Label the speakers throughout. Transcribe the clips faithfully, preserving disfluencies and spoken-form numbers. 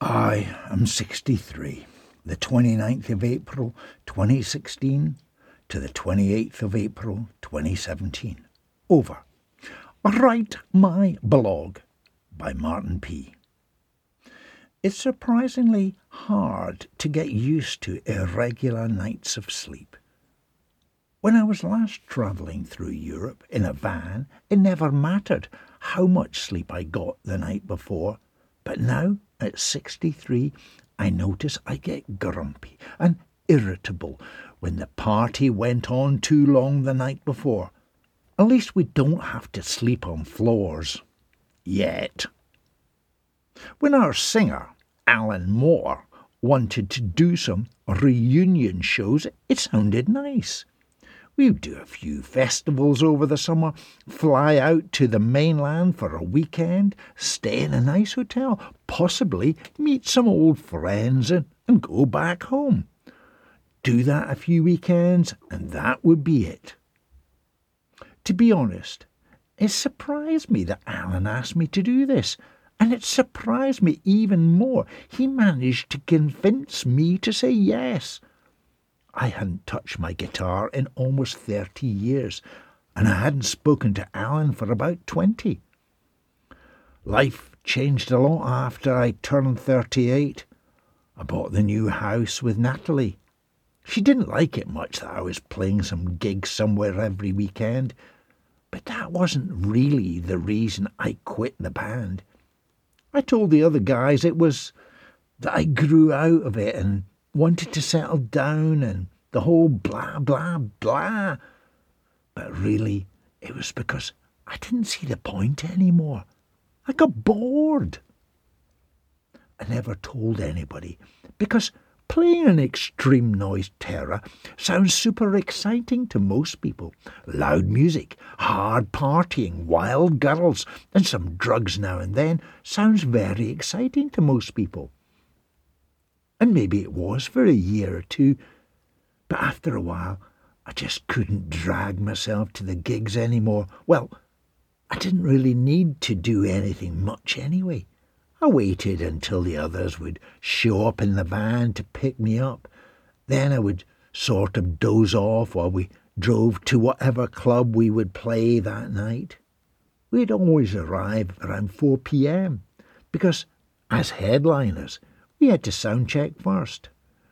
Speaker 1: I am sixty-three. The twenty-ninth of April, twenty sixteen to the twenty-eighth of April, twenty seventeen. Over. Write my blog by Martin P. It's surprisingly hard to get used to irregular nights of sleep. When I was last travelling through Europe in a van, it never mattered how much sleep I got the night before. But now, at sixty-three, I notice I get grumpy and irritable when the party went on too long the night before. At least we don't have to sleep on floors. Yet. When our singer, Alan Moore, wanted to do some reunion shows, it sounded nice. We'd do a few festivals over the summer, fly out to the mainland for a weekend, stay in a nice hotel, possibly meet some old friends and, and go back home. Do that a few weekends and that would be it. To be honest, it surprised me that Alan asked me to do this, and it surprised me even more he managed to convince me to say yes. I hadn't touched my guitar in almost thirty years, and I hadn't spoken to Alan for about twenty. Life changed a lot after I turned thirty-eight. I bought the new house with Natalie. She didn't like it much that I was playing some gigs somewhere every weekend, but that wasn't really the reason I quit the band. I told the other guys it was that I grew out of it and wanted to settle down and the whole blah, blah, blah. But really, it was because I didn't see the point anymore. I got bored. I never told anybody because playing an extreme noise terror sounds super exciting to most people. Loud music, hard partying, wild girls, and some drugs now and then sounds very exciting to most people. And maybe it was for a year or two, but after a while I just couldn't drag myself to the gigs anymore. Well, I didn't really need to do anything much anyway. I waited until the others would show up in the van to pick me up. Then I would sort of doze off while we drove to whatever club we would play that night. We'd always arrive around four p.m. because, as headliners, we had to sound check first.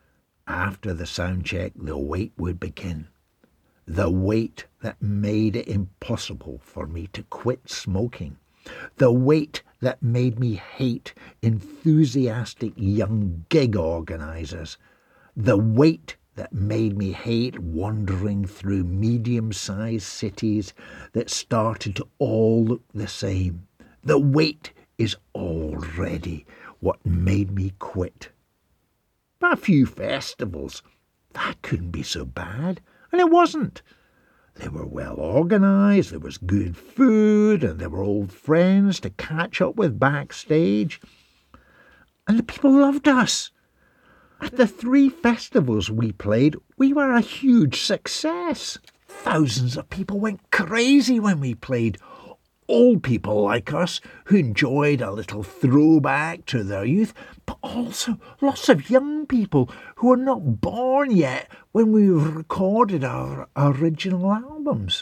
Speaker 1: After the sound check, the wait would begin. The wait that made it impossible for me to quit smoking. The wait that made me hate enthusiastic young gig organisers. The wait that made me hate wandering through medium-sized cities that started to all look the same. The wait is already what made me quit. But a few festivals, that couldn't be so bad, and it wasn't. They were well organised, there was good food, and there were old friends to catch up with backstage. And the people loved us. At the three festivals we played, we were a huge success. Thousands of people went crazy when we played. Old people like us who enjoyed a little throwback to their youth, but also lots of young people who were not born yet when we recorded our original albums.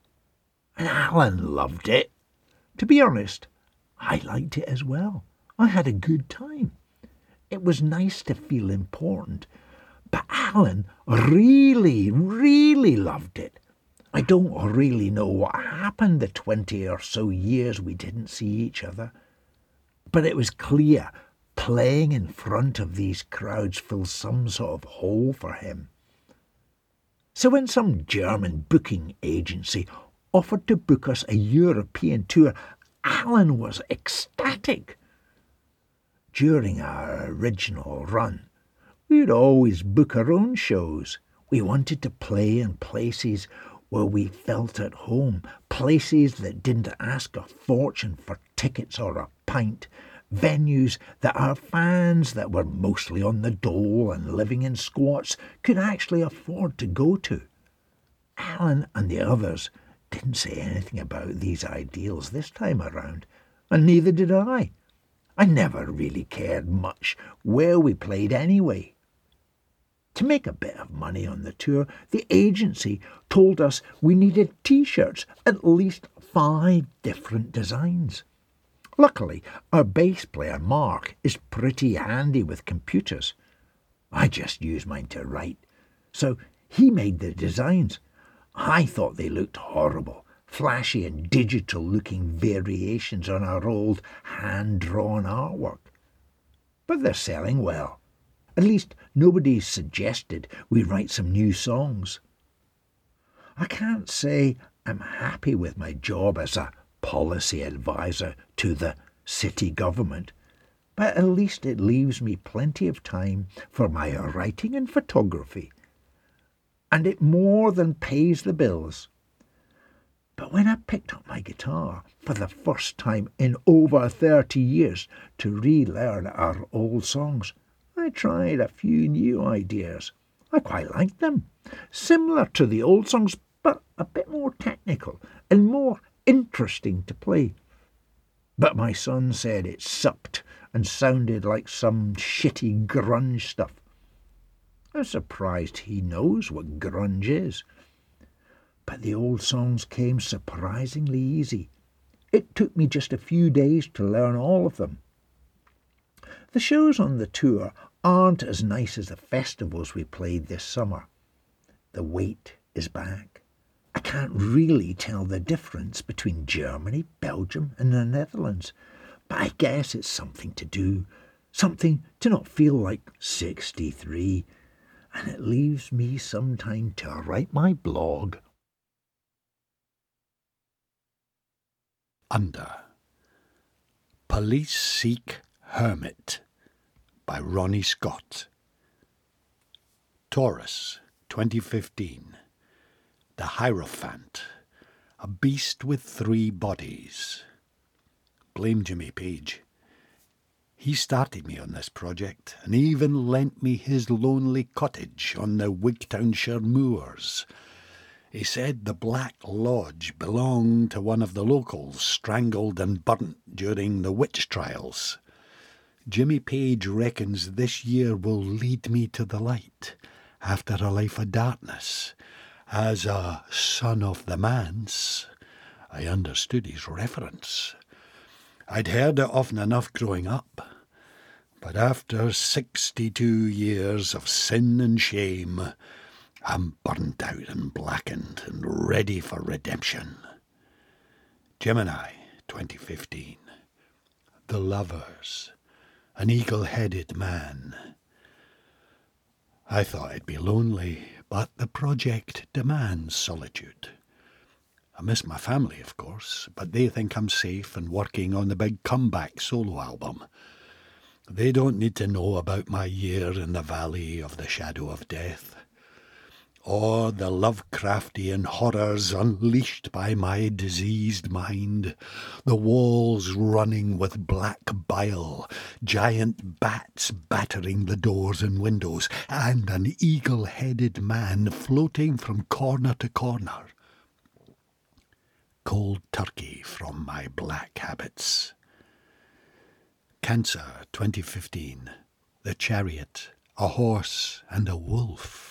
Speaker 1: And Alan loved it. To be honest, I liked it as well. I had a good time. It was nice to feel important. But Alan really, really loved it. I don't really know what happened the twenty or so years we didn't see each other, but it was clear playing in front of these crowds filled some sort of hole for him. So when some German booking agency offered to book us a European tour, Alan was ecstatic. During our original run, we would always book our own shows. We wanted to play in places where we felt at home, places that didn't ask a fortune for tickets or a pint, venues that our fans that were mostly on the dole and living in squats could actually afford to go to. Alan and the others didn't say anything about these ideals this time around, and neither did I. I never really cared much where we played anyway. To make a bit of money on the tour, the agency told us we needed T-shirts, at least five different designs. Luckily, our bass player, Mark, is pretty handy with computers. I just use mine to write, so he made the designs. I thought they looked horrible, flashy and digital-looking variations on our old hand-drawn artwork. But they're selling well. At least nobody suggested we write some new songs. I can't say I'm happy with my job as a policy advisor to the city government, but at least it leaves me plenty of time for my writing and photography, and it more than pays the bills. But when I picked up my guitar for the first time in over thirty years to relearn our old songs, I tried a few new ideas. I quite liked them, similar to the old songs, but a bit more technical and more interesting to play. But my son said it sucked and sounded like some shitty grunge stuff. I'm surprised he knows what grunge is. But the old songs came surprisingly easy. It took me just a few days to learn all of them. The shows on the tour aren't as nice as the festivals we played this summer. The weight is back. I can't really tell the difference between Germany, Belgium and the Netherlands, but I guess it's something to do, something to not feel like sixty-three, and it leaves me some time to write my blog.
Speaker 2: Under. Police Seek Hermit by Ronnie Scott. Taurus, twenty fifteen. The Hierophant, a beast with three bodies. Blame Jimmy Page. He started me on this project and even lent me his lonely cottage on the Wigtownshire moors. He said the Black Lodge belonged to one of the locals strangled and burnt during the witch trials. Jimmy Page reckons this year will lead me to the light after a life of darkness. As a son of the manse, I understood his reference. I'd heard it often enough growing up, but after sixty-two years of sin and shame, I'm burnt out and blackened and ready for redemption. Gemini, twenty fifteen. The Lovers, an eagle-headed man. I thought I'd be lonely, but the project demands solitude. I miss my family, of course, but they think I'm safe and working on the big comeback solo album. They don't need to know about my year in the valley of the shadow of death, or the Lovecraftian horrors unleashed by my diseased mind, the walls running with black bile, giant bats battering the doors and windows, and an eagle-headed man floating from corner to corner. Cold turkey from my black habits. Cancer, twenty fifteen. The Chariot, a horse and a wolf.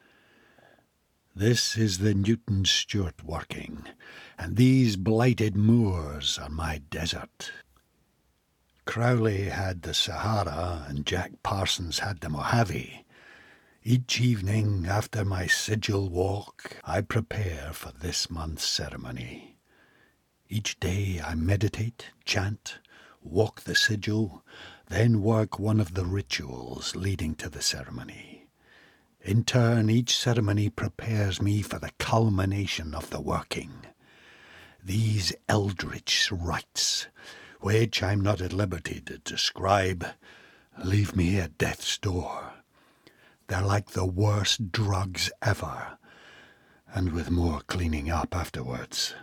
Speaker 2: This is the Newton Stewart working, and these blighted moors are my desert. Crowley had the Sahara and Jack Parsons had the Mojave. Each evening after my sigil walk, I prepare for this month's ceremony. Each day I meditate, chant, walk the sigil, then work one of the rituals leading to the ceremony. In turn, each ceremony prepares me for the culmination of the working. These eldritch rites, which I'm not at liberty to describe, leave me at death's door. They're like the worst drugs ever, and with more cleaning up afterwards.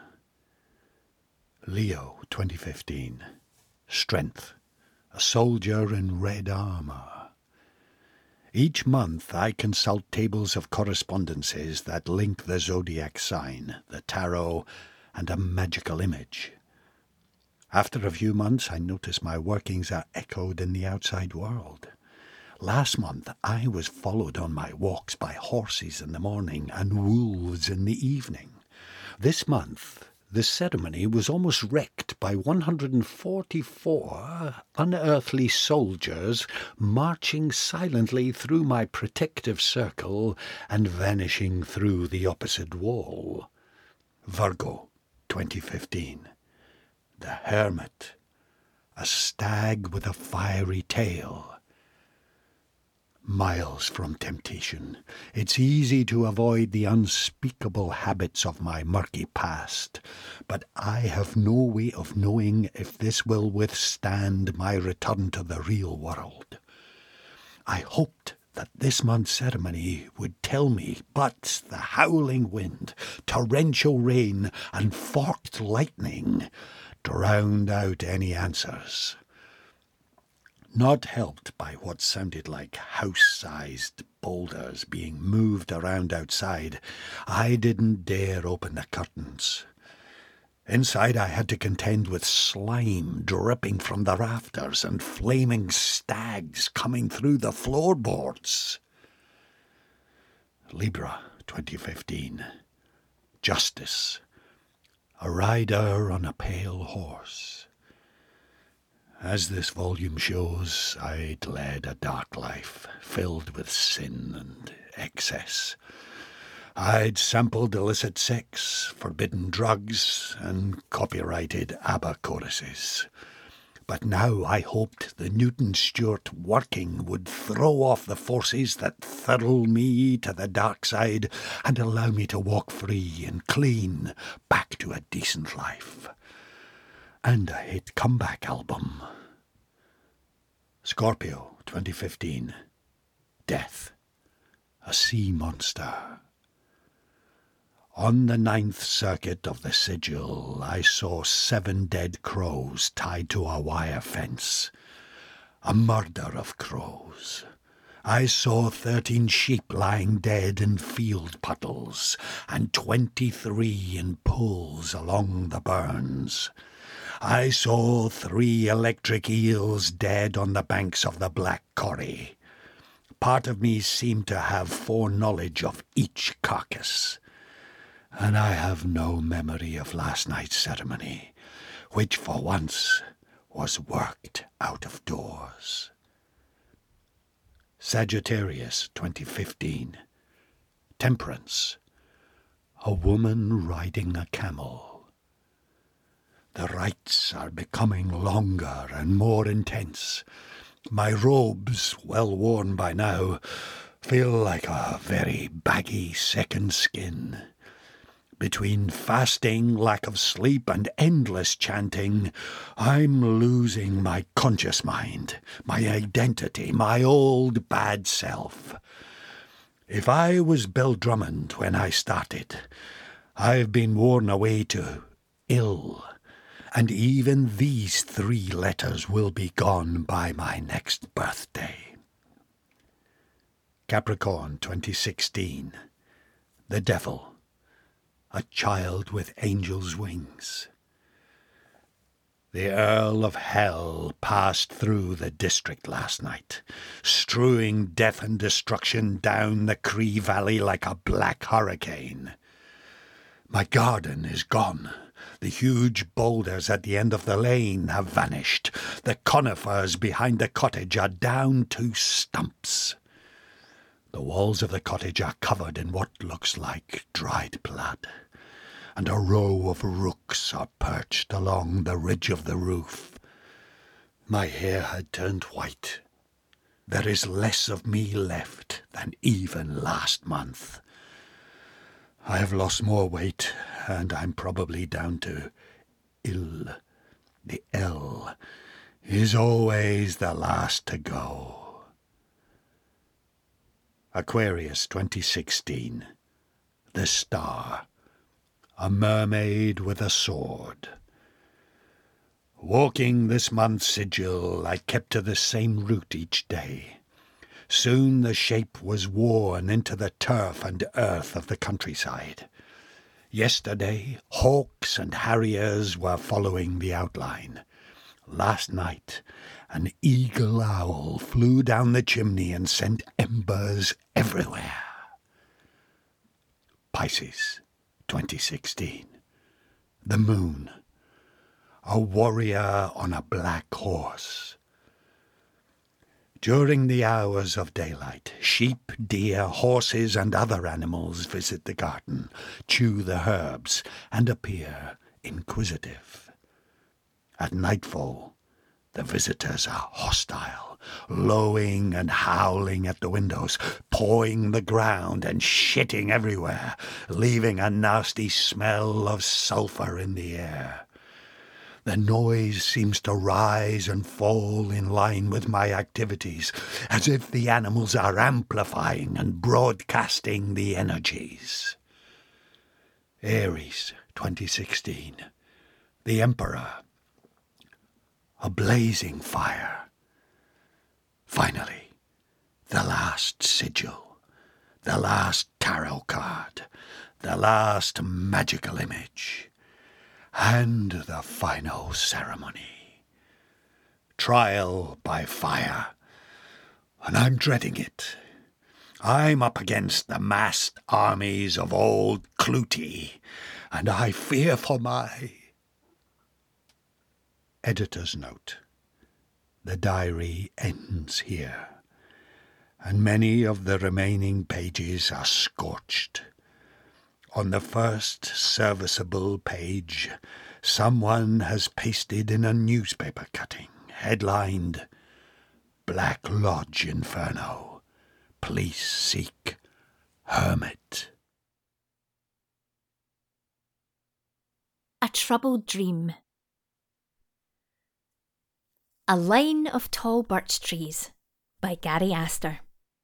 Speaker 2: Leo, twenty fifteen. Strength, a soldier in red armour. Each month I consult tables of correspondences that link the zodiac sign, the tarot, and a magical image. After a few months, I notice my workings are echoed in the outside world. Last month, I was followed on my walks by horses in the morning and wolves in the evening. This month, the ceremony was almost wrecked by one hundred forty-four unearthly soldiers marching silently through my protective circle and vanishing through the opposite wall. Virgo, twenty fifteen. The Hermit, a stag with a fiery tail. Miles from temptation, it's easy to avoid the unspeakable habits of my murky past, but I have no way of knowing if this will withstand my return to the real world. I hoped that this month's ceremony would tell me, but the howling wind, torrential rain, and forked lightning drowned out any answers. Not helped by what sounded like house-sized boulders being moved around outside, I didn't dare open the curtains. Inside I had to contend with slime dripping from the rafters and flaming stags coming through the floorboards. Libra, twenty fifteen. Justice. A rider on a pale horse. As this volume shows, I'd led a dark life, filled with sin and excess. I'd sampled illicit sex, forbidden drugs, and copyrighted ABBA choruses. But now I hoped the Newton-Stewart working would throw off the forces that thrill me to the dark side and allow me to walk free and clean back to a decent life. And a hit comeback album. Scorpio, twenty fifteen. Death. A sea monster. On the ninth circuit of the sigil, I saw seven dead crows tied to a wire fence. A murder of crows. I saw thirteen sheep lying dead in field puddles, and twenty-three in pools along the burns. I saw three electric eels dead on the banks of the Black Corrie. Part of me seemed to have foreknowledge of each carcass. And I have no memory of last night's ceremony, which for once was worked out of doors. Sagittarius, twenty fifteen. Temperance. A woman riding a camel. The rites are becoming longer and more intense. My robes, well worn by now, feel like a very baggy second skin. Between fasting, lack of sleep, and endless chanting, I'm losing my conscious mind, my identity, my old bad self. If I was Bill Drummond when I started, I've been worn away to ill. And even these three letters will be gone by my next birthday. Capricorn, twenty sixteen. The Devil. A child with angel's wings. The Earl of Hell passed through the district last night, strewing death and destruction down the Cree Valley like a black hurricane. My garden is gone. The huge boulders at the end of the lane have vanished. The conifers behind the cottage are down to stumps. The walls of the cottage are covered in what looks like dried blood, and a row of rooks are perched along the ridge of the roof. My hair had turned white. There is less of me left than even last month. I have lost more weight, and I'm probably down to ill. The L is always the last to go. Aquarius, twenty sixteen. The Star. A mermaid with a sword. Walking this month's sigil, I kept to the same route each day. Soon the shape was worn into the turf and earth of the countryside. Yesterday, hawks and harriers were following the outline. Last night, an eagle owl flew down the chimney and sent embers everywhere. Pisces, twenty sixteen. The moon. A warrior on a black horse. During the hours of daylight, sheep, deer, horses, and other animals visit the garden, chew the herbs, and appear inquisitive. At nightfall, the visitors are hostile, lowing and howling at the windows, pawing the ground and shitting everywhere, leaving a nasty smell of sulphur in the air. The noise seems to rise and fall in line with my activities, as if the animals are amplifying and broadcasting the energies. Aries, twenty sixteen. The Emperor. A blazing fire. Finally, the last sigil, the last tarot card, the last magical image. And the final ceremony. Trial by fire. And I'm dreading it. I'm up against the massed armies of old Clutie, and I fear for my... Editor's note. The diary ends here, and many of the remaining pages are scorched. On the first serviceable page, someone has pasted in a newspaper cutting, headlined, Black Lodge Inferno. Police seek hermit.
Speaker 3: A Troubled Dream. A Line of Tall Birch Trees by Gary Astor.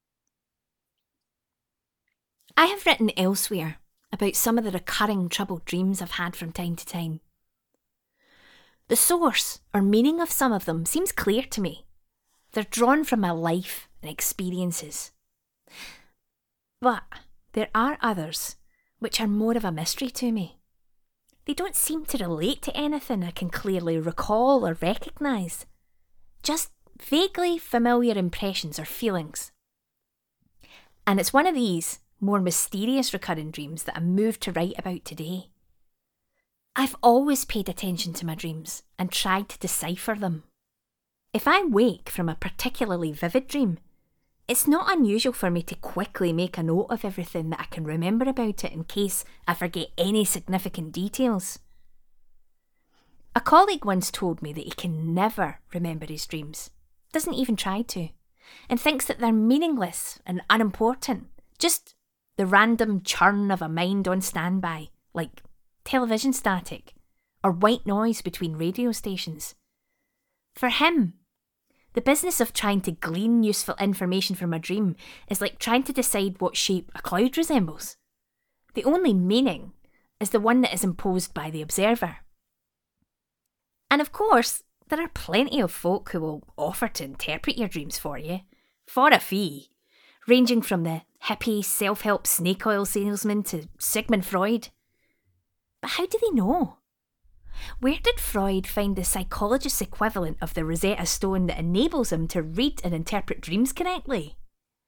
Speaker 3: I have written elsewhere about some of the recurring troubled dreams I've had from time to time. The source or meaning of some of them seems clear to me. They're drawn from my life and experiences. But there are others which are more of a mystery to me. They don't seem to relate to anything I can clearly recall or recognise. Just vaguely familiar impressions or feelings. And it's one of these more mysterious recurring dreams that I'm moved to write about today. I've always paid attention to my dreams and tried to decipher them. If I wake from a particularly vivid dream, it's not unusual for me to quickly make a note of everything that I can remember about it in case I forget any significant details. A colleague once told me that he can never remember his dreams, doesn't even try to, and thinks that they're meaningless and unimportant, just the random churn of a mind on standby, like television static or white noise between radio stations. For him, the business of trying to glean useful information from a dream is like trying to decide what shape a cloud resembles. The only meaning is the one that is imposed by the observer. And of course, there are plenty of folk who will offer to interpret your dreams for you, for a fee, ranging from the hippie self-help snake oil salesman to Sigmund Freud. But how do they know? Where did Freud find the psychologist's equivalent of the Rosetta Stone that enables him to read and interpret dreams correctly?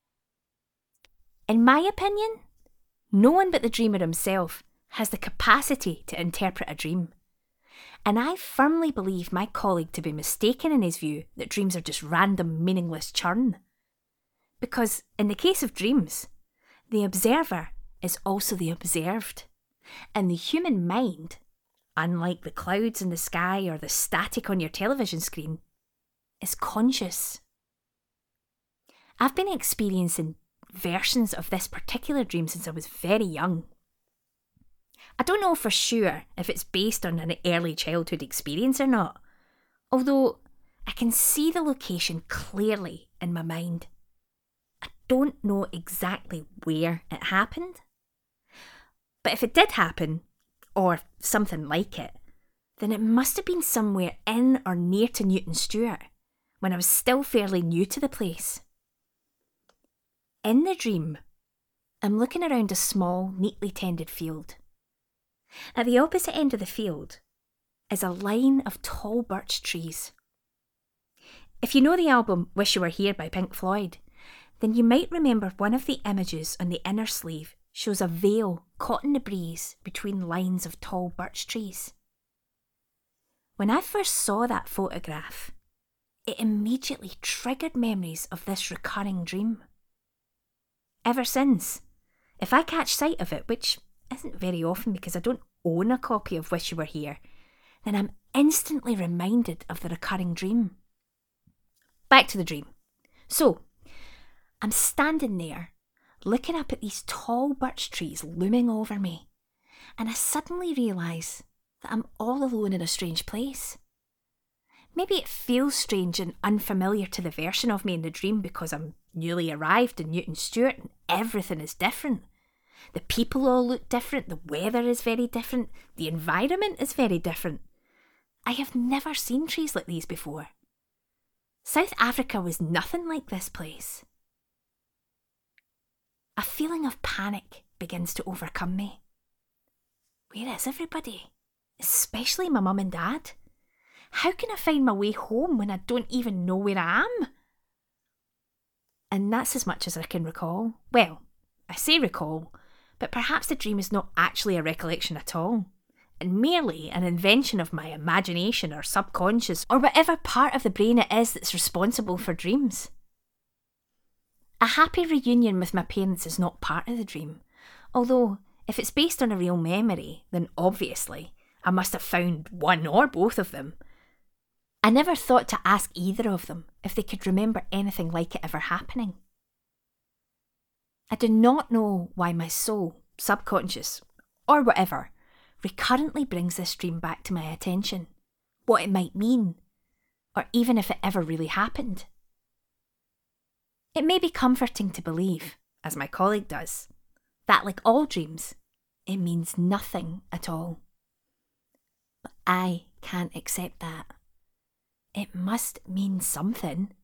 Speaker 3: In my opinion, no one but the dreamer himself has the capacity to interpret a dream. And I firmly believe my colleague to be mistaken in his view that dreams are just random, meaningless churn. Because in the case of dreams, the observer is also the observed. And the human mind, unlike the clouds in the sky or the static on your television screen, is conscious. I've been experiencing versions of this particular dream since I was very young. I don't know for sure if it's based on an early childhood experience or not, although I can see the location clearly in my mind. I don't know exactly where it happened. But if it did happen, or something like it, then it must have been somewhere in or near to Newton Stewart, when I was still fairly new to the place. In the dream, I'm looking around a small, neatly tended field. At the opposite end of the field is a line of tall birch trees. If you know the album Wish You Were Here by Pink Floyd, then you might remember one of the images on the inner sleeve shows a veil caught in the breeze between lines of tall birch trees. When I first saw that photograph, it immediately triggered memories of this recurring dream. Ever since, if I catch sight of it, which isn't very often because I don't own a copy of Wish You Were Here, then I'm instantly reminded of the recurring dream. Back to the dream. So, I'm standing there, looking up at these tall birch trees looming over me, and I suddenly realise that I'm all alone in a strange place. Maybe it feels strange and unfamiliar to the version of me in the dream because I'm newly arrived in Newton Stewart and everything is different. The people all look different, the weather is very different, the environment is very different. I have never seen trees like these before. South Africa was nothing like this place. A feeling of panic begins to overcome me. Where is everybody? Especially my mum and dad. How can I find my way home when I don't even know where I am? And that's as much as I can recall. Well, I say recall, but perhaps the dream is not actually a recollection at all, and merely an invention of my imagination or subconscious or whatever part of the brain it is that's responsible for dreams. A happy reunion with my parents is not part of the dream, although if it's based on a real memory, then obviously I must have found one or both of them. I never thought to ask either of them if they could remember anything like it ever happening. I do not know why my soul, subconscious, or whatever, recurrently brings this dream back to my attention, what it might mean, or even if it ever really happened. It may be comforting to believe, as my colleague does, that like all dreams, it means nothing at all. But I can't accept that. It must mean something.